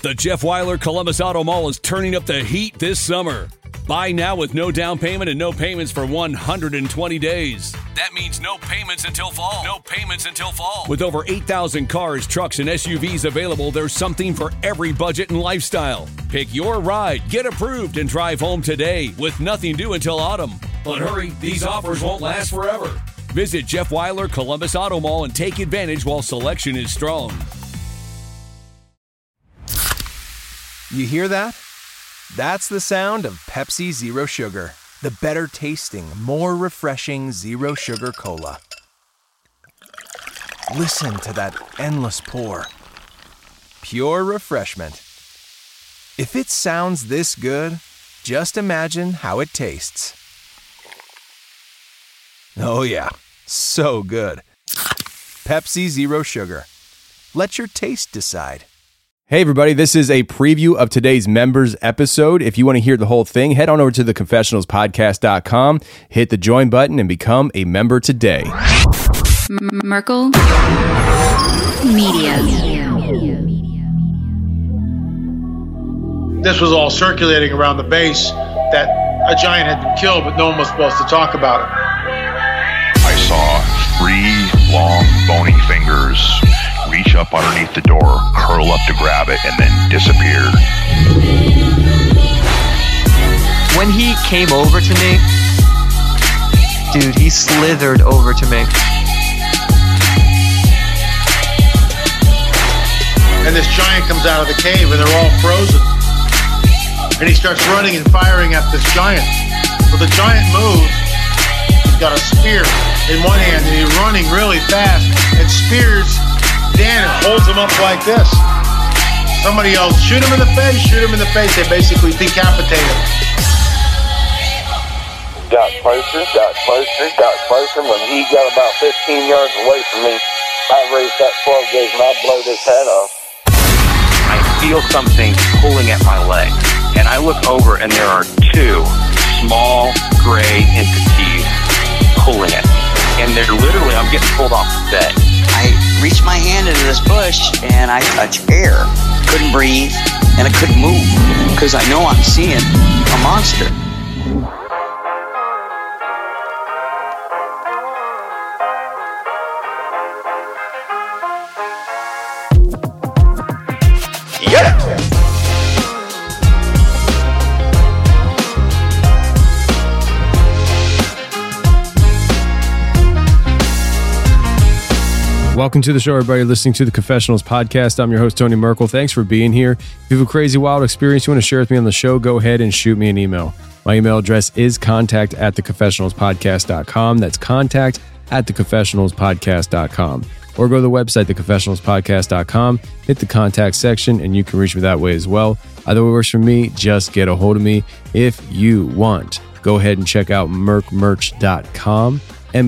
The Jeff Weiler Columbus Auto Mall is turning up the heat this summer. Buy now with no down payment and no payments for 120 days. That means no payments until fall. No payments until fall. With over 8,000 cars, trucks, and SUVs available, there's something for every budget and lifestyle. Pick your ride, get approved, and drive home today with nothing due until autumn. But hurry, these offers won't last forever. Visit Jeff Weiler Columbus Auto Mall and take advantage while selection is strong. You hear that? That's the sound of Pepsi Zero Sugar, the better tasting, more refreshing Zero Sugar Cola. Listen to that endless pour. Pure refreshment. If it sounds this good, just imagine how it tastes. Oh yeah, so good. Pepsi Zero Sugar. Let your taste decide. Hey everybody, this is a preview of today's members episode. If you want to hear the whole thing, head on over to theconfessionalspodcast.com, hit the join button, and become a member today. Merkel Media. This was all circulating around the base that a giant had been killed, but no one was supposed to talk about it. I saw 3 long, bony fingers reach up underneath the door, curl up to grab it, and then disappear. When he came over to me, dude, he slithered over to me. And this giant comes out of the cave, and they're all frozen. And he starts running and firing at this giant. Well, the giant moves. He's got a spear in one hand, and he's running really fast, and spears Dan and holds him up like this. Somebody yells, shoot him in the face, shoot him in the face. They basically decapitate him. Got closer. When he got about 15 yards away from me, I raised that 12 gauge and I blowed his head off. I feel something pulling at my leg, and I look over and there are 2 small gray entities pulling at me. And they're literally, I'm getting pulled off the bed. I reached my hand into this bush and I touched air. Couldn't breathe and I couldn't move because I know I'm seeing a monster. Yeah! Welcome to the show, everybody listening to the Confessionals Podcast. I'm your host, Tony Merkel. Thanks for being here. If you have a crazy, wild experience you want to share with me on the show, go ahead and shoot me an email. My email address is contact@theconfessionalspodcast.com. That's contact@theconfessionalspodcast.com. Or go to the website, theconfessionalspodcast.com, hit the contact section, and you can reach me that way as well. Either way works for me. Just get a hold of me if you want. Go ahead and check out merkmerch.com.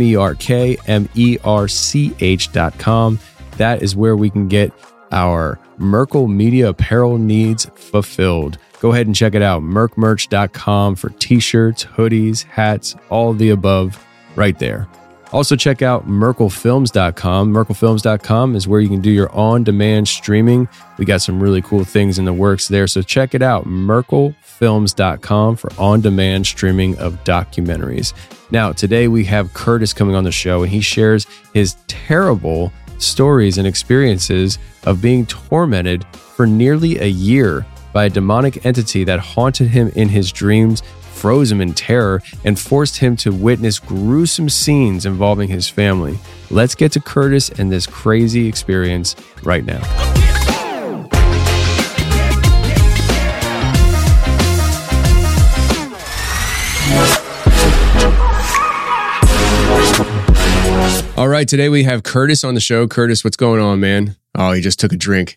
merkmerch.com. That is where we can get our Merkel Media apparel needs fulfilled. Go ahead and check it out, merkmerch.com, for t-shirts, hoodies, hats, all of the above right there. Also check out merkelfilms.com. Merkelfilms.com is where you can do your on-demand streaming. We got some really cool things in the works there, so check it out, merkelfilms.com, for on-demand streaming of documentaries. Now, today we have Curtis coming on the show, and he shares his terrible stories and experiences of being tormented for nearly a year by a demonic entity that haunted him in his dreams, froze him in terror, and forced him to witness gruesome scenes involving his family. Let's get to Curtis and this crazy experience right now. All right, today we have Curtis on the show. Curtis, what's going on, man? Oh, he just took a drink.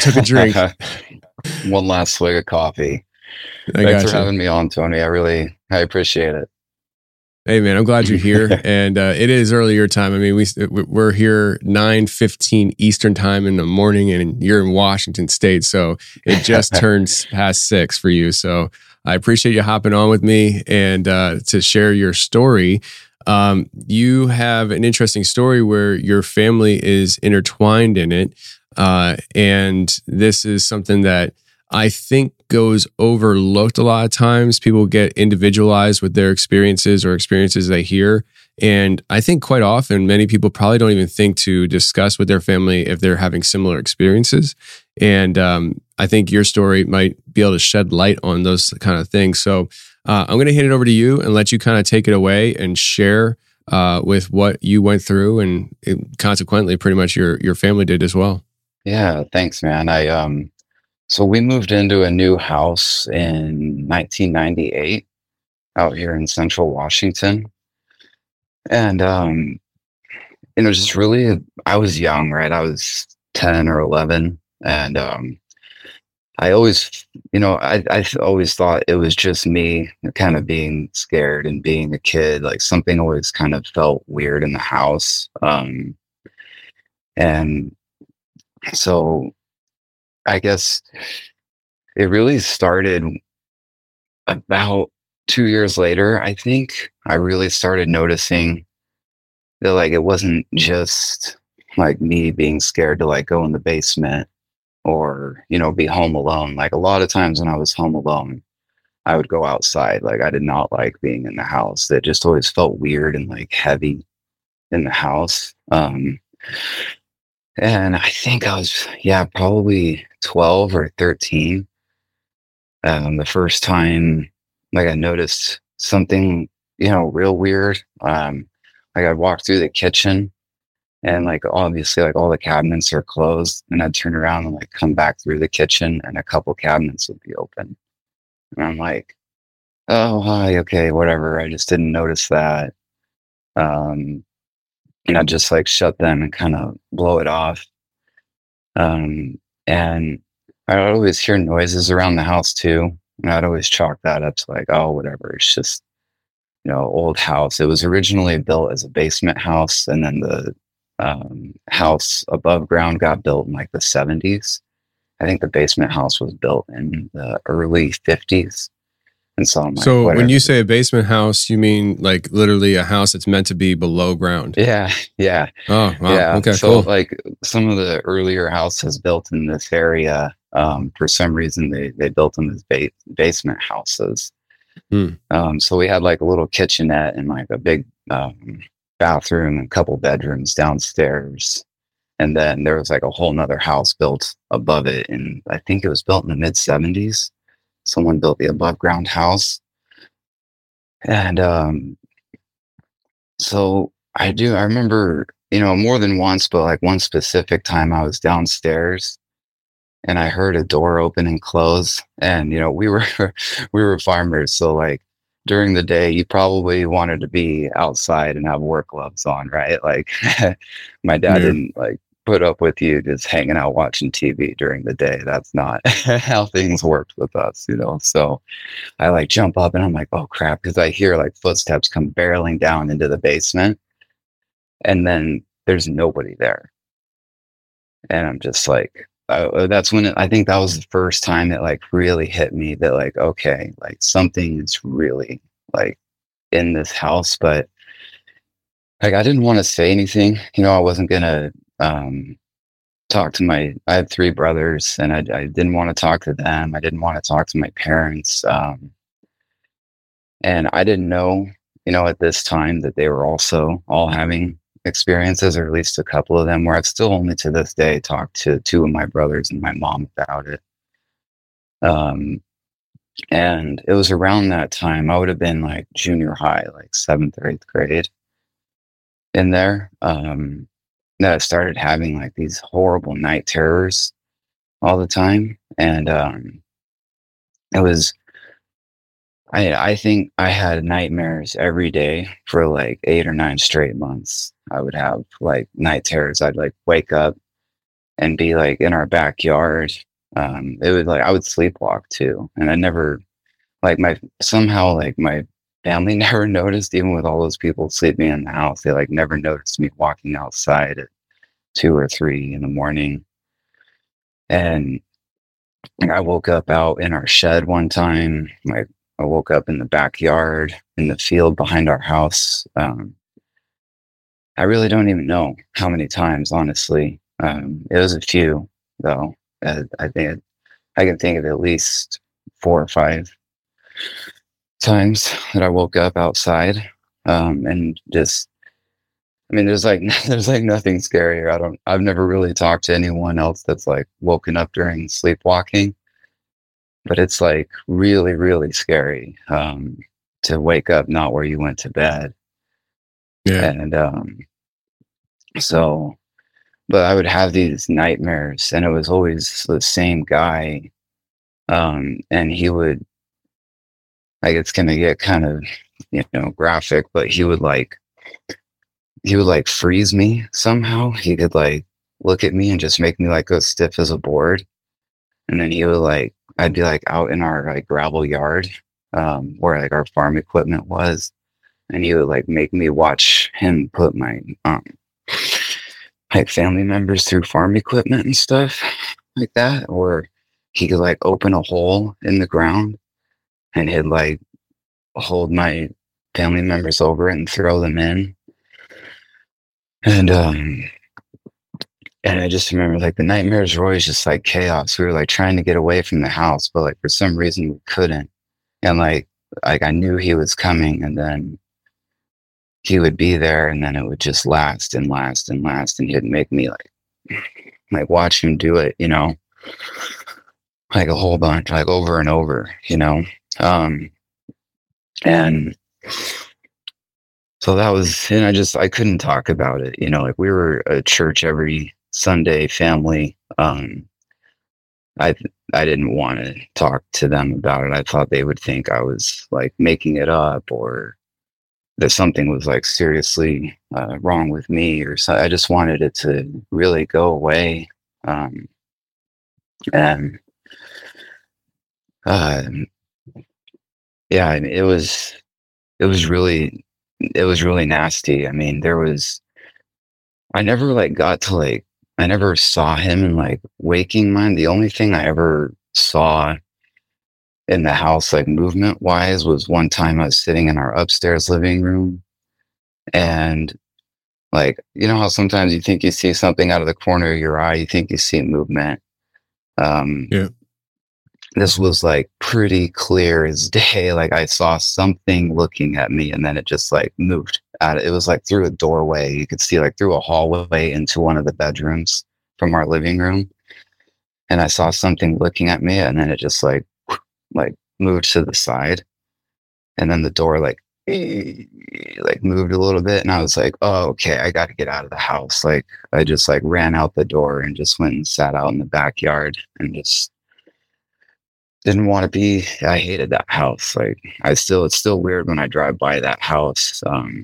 One last swig of coffee. Thanks for having me on, Tony. I appreciate it. Hey, man, I'm glad you're here. And it is early your time. I mean, we're here 9:15 Eastern time in the morning, and you're in Washington State. So it just turns past 6 for you. So I appreciate you hopping on with me and to share your story. You have an interesting story where your family is intertwined in it. And this is something that I think goes overlooked a lot of times. People get individualized with their experiences or experiences they hear. And I think quite often, many people probably don't even think to discuss with their family if they're having similar experiences. And I think your story might be able to shed light on those kind of things. So I'm going to hand it over to you and let you kind of take it away and share with what you went through, and consequently, pretty much your family did as well. Yeah, thanks, man. So we moved into a new house in 1998 out here in Central Washington. And, just really, I was young, right? I was 10 or 11. And I always, I always thought it was just me kind of being scared and being a kid. Like something always kind of felt weird in the house. And so I guess it really started about 2 years later. I think I really started noticing that like it wasn't just like me being scared to like go in the basement or, be home alone. Like a lot of times when I was home alone, I would go outside. Like I did not like being in the house. It just always felt weird and like heavy in the house. And I think I was, probably 12 or 13. The first time, like I noticed something, real weird. Like I'd walk through the kitchen and like, obviously like all the cabinets are closed, and I'd turn around and like come back through the kitchen and a couple cabinets would be open. And I'm like, oh, hi. Okay. Whatever. I just didn't notice that. And I'd just like shut them and kind of blow it off. And I'd always hear noises around the house too. And I'd always chalk that up to like, oh, whatever. It's just, old house. It was originally built as a basement house. And then the house above ground got built in like the 70s. I think the basement house was built in the early 50s. And so I'm like, so when you say a basement house, you mean like literally a house that's meant to be below ground? Yeah. Oh, wow. Yeah. Okay, so cool. like some of the earlier houses built in this area, for some reason they built them as basement houses. So we had like a little kitchenette and like a big bathroom and a couple bedrooms downstairs. And then there was like a whole nother house built above it. And I think it was built in the mid 70s. Someone built the above ground house. And so I remember, more than once, but like one specific time I was downstairs and I heard a door open and close. And, we were farmers. So like during the day, you probably wanted to be outside and have work gloves on, right? Like my dad didn't like put up with you just hanging out watching TV during the day. That's not how things worked with us, So I like jump up and I'm like, oh crap, because I hear like footsteps come barreling down into the basement, and then there's nobody there. And I'm just like, that's when I think that was the first time it like really hit me that like, okay, like something is really like in this house. But like I didn't want to say anything, I wasn't gonna talk to I had 3 brothers, and I didn't want to talk to them. I didn't want to talk to my parents. And I didn't know, at this time that they were also all having experiences, or at least a couple of them, where I've still only to this day talked to 2 of my brothers and my mom about it. And it was around that time, I would have been like junior high, like 7th or 8th grade in there. That I started having like these horrible night terrors all the time. And it was, I think I had nightmares every day for like 8 or 9 straight months. I would have like night terrors. I'd like wake up and be like in our backyard. It was like I would sleepwalk too. And I never like somehow my family never noticed, even with all those people sleeping in the house. They like never noticed me walking outside at 2 or 3 in the morning. And I woke up out in our shed one time. Like I woke up in the backyard in the field behind our house. I really don't even know how many times, honestly. It was a few though. I think I can think of at least 4 or 5 times that I woke up outside. And just, I mean, there's like nothing scarier. I've never really talked to anyone else that's like woken up during sleepwalking, but it's like really, really scary, to wake up not where you went to bed. Yeah. And, so, but I would have these nightmares, and it was always the same guy. And he would, like, it's going to get kind of, graphic, but he would like freeze me somehow. He could like look at me and just make me like go stiff as a board. And then he would like, I'd be like out in our like gravel yard, where like our farm equipment was. And he would like make me watch him put my, like family members through farm equipment and stuff like that. Or he could like open a hole in the ground and he'd like hold my family members over it and throw them in. And I just remember like the nightmares were always just like chaos. We were like trying to get away from the house, but like for some reason we couldn't. And like I knew he was coming, and then he would be there, and then it would just last and last and last, and he'd make me like watch him do it, like a whole bunch, like over and over, and so that was, and I couldn't talk about it, like we were a church every Sunday family. I didn't want to talk to them about it. I thought they would think I was like making it up, or that something was like seriously wrong with me, or so. I just wanted it to really go away. And yeah, I mean, it was really nasty. I mean, I never like got to like, I never saw him in like waking mind. The only thing I ever saw in the house, like movement wise, was one time I was sitting in our upstairs living room, and like, how sometimes you think you see something out of the corner of your eye, you think you see movement. Yeah. This was like pretty clear as day. Like I saw something looking at me, and then it just like moved out. It was like through a doorway. You could see like through a hallway into one of the bedrooms from our living room. And I saw something looking at me, and then it just like moved to the side. And then the door like moved a little bit. And I was like, oh, okay, I got to get out of the house. Like I just like ran out the door and just went and sat out in the backyard, and just didn't want to be. I hated that house. Like it's still weird when I drive by that house.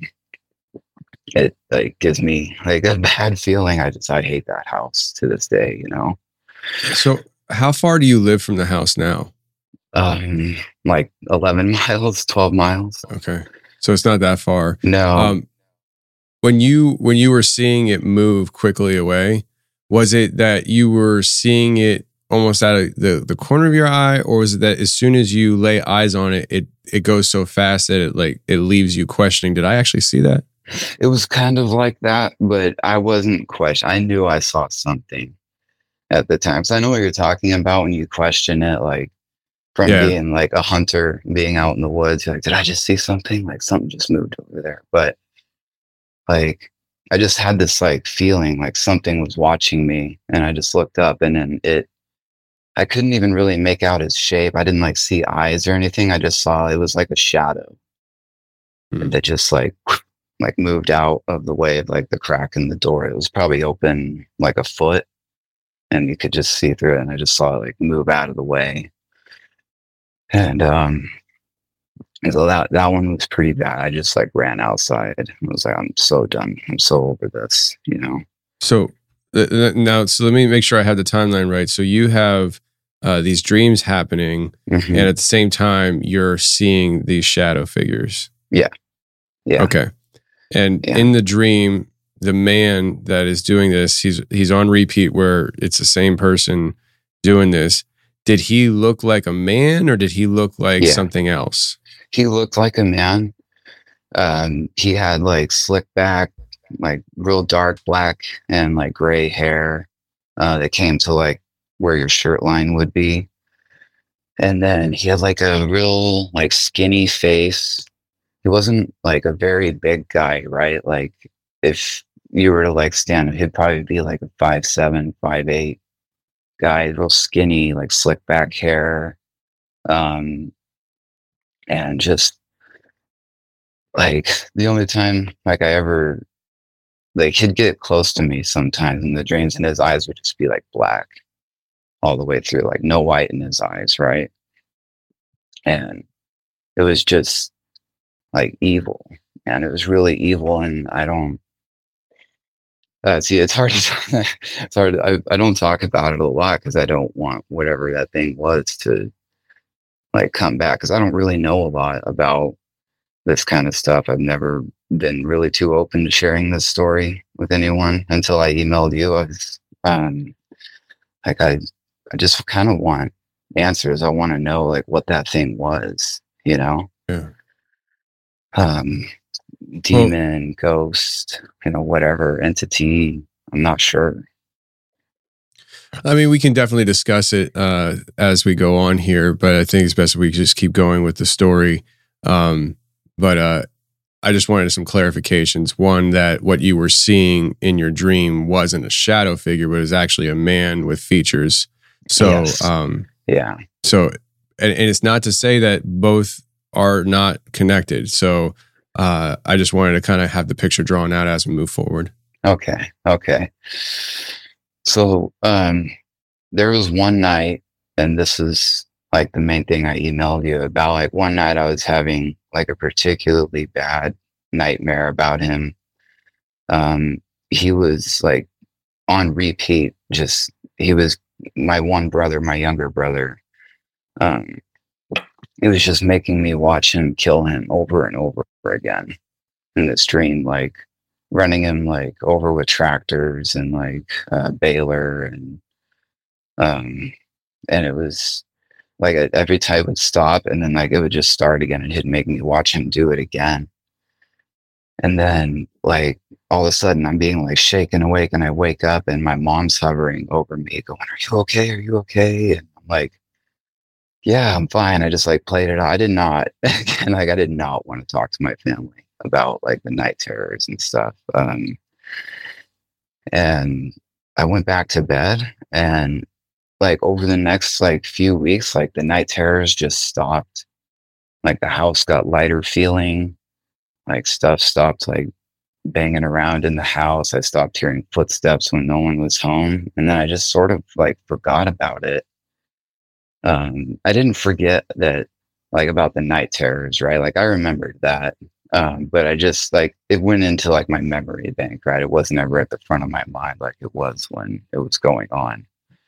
It like gives me like a bad feeling. I hate that house to this day, So how far do you live from the house now? Like 11 miles, 12 miles. Okay. So it's not that far. No. When you were seeing it move quickly away, was it that you were seeing it almost out of the corner of your eye, or was it that as soon as you lay eyes on it, it goes so fast that it leaves you questioning, did I actually see that? It was kind of like that, but I wasn't questioning. I knew I saw something at the time. So I know what you're talking about when you question it, like from being like a hunter, being out in the woods. You're like, did I just see something? Like something just moved over there. But like, I just had this like feeling like something was watching me, and I just looked up, and then I couldn't even really make out its shape. I didn't like see eyes or anything. I just saw it was like a shadow that just like moved out of the way of like the crack in the door. It was probably open like a foot, and you could just see through it. And I just saw it like move out of the way. And so that one was pretty bad. I just like ran outside. I was like, I'm so done. I'm so over this, So now, so let me make sure I have the timeline right. So you have these dreams happening, Mm-hmm. and at the same time, you're seeing these shadow figures. Yeah. Yeah. Okay. And in the dream, the man that is doing this, he's on repeat where it's the same person doing this. Did he look like a man, or did he look like something else? He looked like a man. He had like slick back, like real dark black and like gray hair that came to like where your shirt line would be. And then he had like a real like skinny face. He wasn't like a very big guy, right? Like if you were to like stand him, he'd probably be like a 5'7", 5'8" guy, real skinny, like slick back hair. And just like the only time like I ever like he'd get close to me sometimes and the dreams in his eyes would just be like black all the way through, like no white in his eyes, right? And it was just like evil, and it was really evil. And I don't see, it's hard to it's hard. I don't talk about it a lot because I don't want whatever that thing was to like come back, because I don't really know a lot about this kind of stuff. I've never been really too open to sharing this story with anyone until I emailed you. I was like I just kind of want answers. I want to know like what that thing was, you know? Yeah. Demon, ghost, you know, whatever entity. I'm not sure. I mean, we can definitely discuss it as we go on here, but I think it's best if we just keep going with the story. But I just wanted some clarifications. One, that what you were seeing in your dream wasn't a shadow figure, but it was actually a man with features. So, yes. Yeah. So, and it's not to say that both are not connected. So, I just wanted to kind of have the picture drawn out as we move forward. Okay. So, there was one night, and this is like the main thing I emailed you about. Like one night I was having like a particularly bad nightmare about him. He was like on repeat. He was my one brother, my younger brother. It was just making me watch him kill him over and over again in this dream, like running him like over with tractors and like baler, and it was like every time it would stop and then like it would just start again, and he'd make me watch him do it again. And then like all of a sudden I'm being like shaken awake, and I wake up and my mom's hovering over me going, "Are you okay? Are you okay?" And I'm like, "Yeah, I'm fine." I just like played it out. I did not again, like I did not want to talk to my family about like the night terrors and stuff. And I went back to bed, and like over the next like few weeks, like the night terrors just stopped. Like the house got lighter feeling, like stuff stopped like banging around in the house. I stopped hearing footsteps when no one was home. And then I just sort of like forgot about it. I didn't forget that like about the night terrors, right? Like I remembered that. But I just like, it went into like my memory bank, right? It wasn't ever at the front of my mind like it was when it was going on.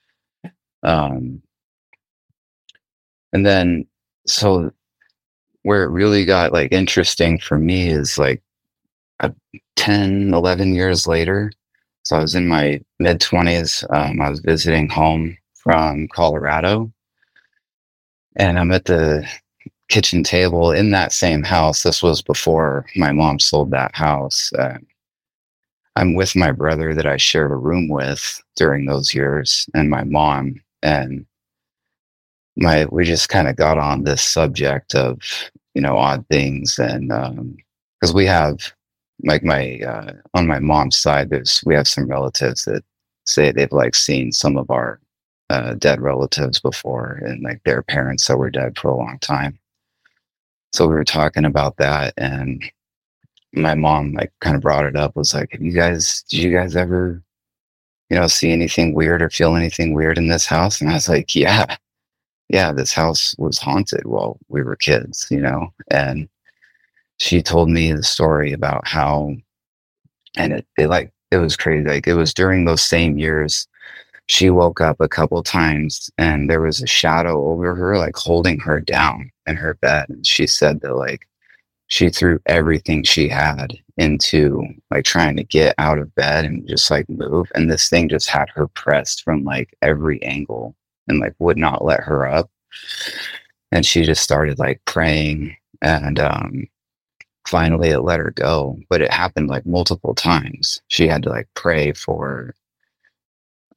And then, so where it really got like interesting for me is like 10, 11 years later. So I was in my mid 20s. I was visiting home from Colorado, and I'm at the kitchen table in that same house. This was before my mom sold that house. I'm with my brother that I shared a room with during those years, and my mom, and we just kind of got on this subject of, you know, odd things. And because we have like on my mom's side, we have some relatives that say they've like seen some of our dead relatives before, and like their parents that were dead for a long time. So we were talking about that, and my mom like kind of brought it up, was like, did you guys ever, you know, see anything weird or feel anything weird in this house? And I was like, yeah, this house was haunted while we were kids, you know. And she told me the story about how, and it was crazy. Like it was during those same years, she woke up a couple times and there was a shadow over her, like holding her down in her bed. And she said that like she threw everything she had into like trying to get out of bed and just like move. And this thing just had her pressed from like every angle and like would not let her up. And she just started like praying, and finally it let her go. But it happened like multiple times. She had to like pray for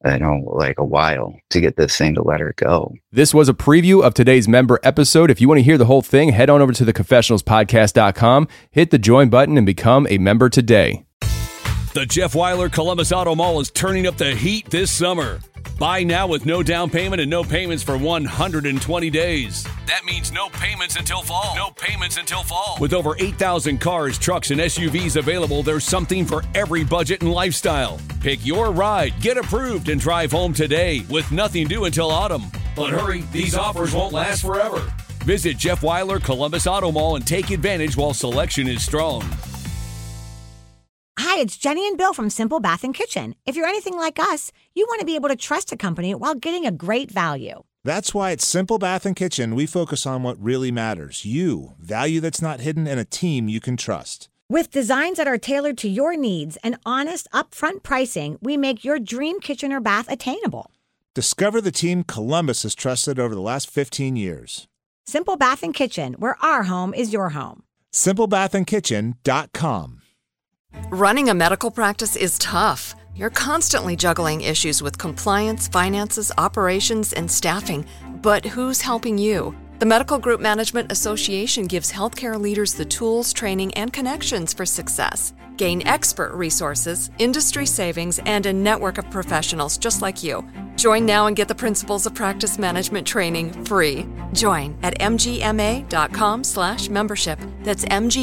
like a while to get this thing to let her go. This was a preview of today's member episode. If you want to hear the whole thing, head on over to theconfessionalspodcast.com, hit the join button, and become a member today. The Jeff Weiler Columbus Auto Mall is turning up the heat this summer. Buy now with no down payment and no payments for 120 days. That means no payments until fall. No payments until fall. With over 8,000 cars, trucks, and SUVs available, there's something for every budget and lifestyle. Pick your ride, get approved, and drive home today with nothing due until autumn. But hurry, these offers won't last forever. Visit Jeff Weiler Columbus Auto Mall and take advantage while selection is strong. Hi, it's Jenny and Bill from Simple Bath and Kitchen. If you're anything like us, you want to be able to trust a company while getting a great value. That's why at Simple Bath and Kitchen, we focus on what really matters. You. Value that's not hidden, and a team you can trust. With designs that are tailored to your needs and honest, upfront pricing, we make your dream kitchen or bath attainable. Discover the team Columbus has trusted over the last 15 years. Simple Bath and Kitchen, where our home is your home. SimpleBathAndKitchen.com. Running a medical practice is tough. You're constantly juggling issues with compliance, finances, operations, and staffing. But who's helping you? The Medical Group Management Association gives healthcare leaders the tools, training, and connections for success. Gain expert resources, industry savings, and a network of professionals just like you. Join now and get the Principles of Practice Management training free. Join at mgma.com/membership. That's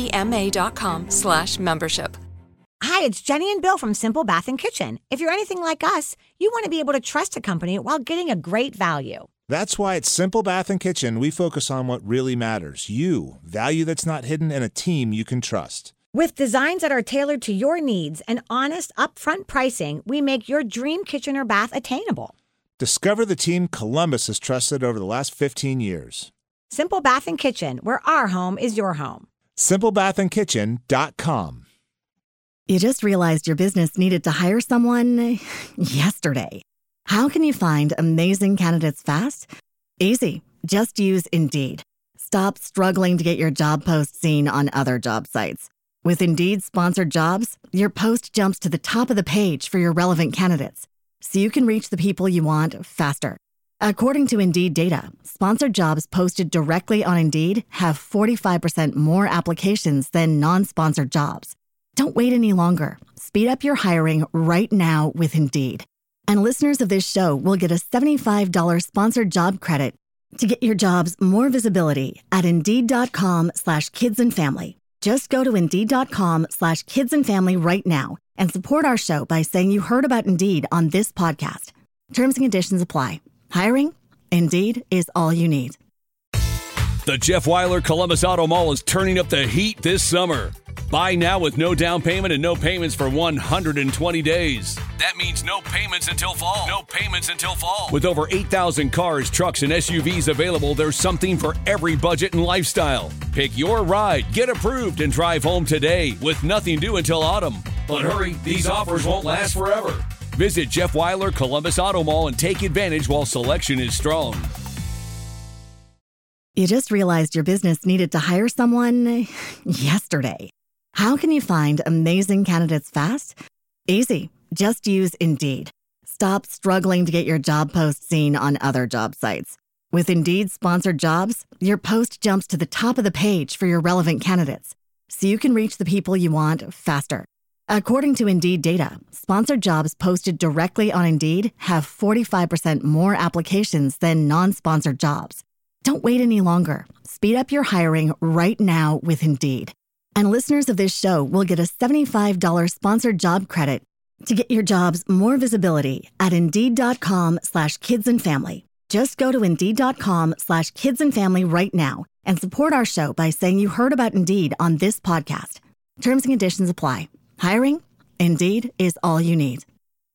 mgma.com/membership. Hi, it's Jenny and Bill from Simple Bath and Kitchen. If you're anything like us, you want to be able to trust a company while getting a great value. That's why at Simple Bath and Kitchen, we focus on what really matters. You. Value that's not hidden, and a team you can trust. With designs that are tailored to your needs and honest, upfront pricing, we make your dream kitchen or bath attainable. Discover the team Columbus has trusted over the last 15 years. Simple Bath and Kitchen, where our home is your home. SimpleBathAndKitchen.com. You just realized your business needed to hire someone yesterday. How can you find amazing candidates fast? Easy. Just use Indeed. Stop struggling to get your job post seen on other job sites. With Indeed sponsored jobs, your post jumps to the top of the page for your relevant candidates, so you can reach the people you want faster. According to Indeed data, sponsored jobs posted directly on Indeed have 45% more applications than non-sponsored jobs. Don't wait any longer. Speed up your hiring right now with Indeed. And listeners of this show will get a $75 sponsored job credit to get your jobs more visibility at Indeed.com/kidsandfamily. Just go to Indeed.com/kidsandfamily right now and support our show by saying you heard about Indeed on this podcast. Terms and conditions apply. Hiring? Indeed is all you need. The Jeff Weiler Columbus Auto Mall is turning up the heat this summer. Buy now with no down payment and no payments for 120 days. That means no payments until fall. No payments until fall. With over 8,000 cars, trucks, and SUVs available, there's something for every budget and lifestyle. Pick your ride, get approved, and drive home today with nothing due until autumn. But hurry, these offers won't last forever. Visit Jeff Weiler Columbus Auto Mall and take advantage while selection is strong. You just realized your business needed to hire someone yesterday. How can you find amazing candidates fast? Easy. Just use Indeed. Stop struggling to get your job post seen on other job sites. With Indeed sponsored jobs, your post jumps to the top of the page for your relevant candidates, so you can reach the people you want faster. According to Indeed data, sponsored jobs posted directly on Indeed have 45% more applications than non-sponsored jobs. Don't wait any longer. Speed up your hiring right now with Indeed. And listeners of this show will get a $75 sponsored job credit to get your jobs more visibility at Indeed.com/kidsandfamily. Just go to Indeed.com/kidsandfamily right now and support our show by saying you heard about Indeed on this podcast. Terms and conditions apply. Hiring? Indeed is all you need.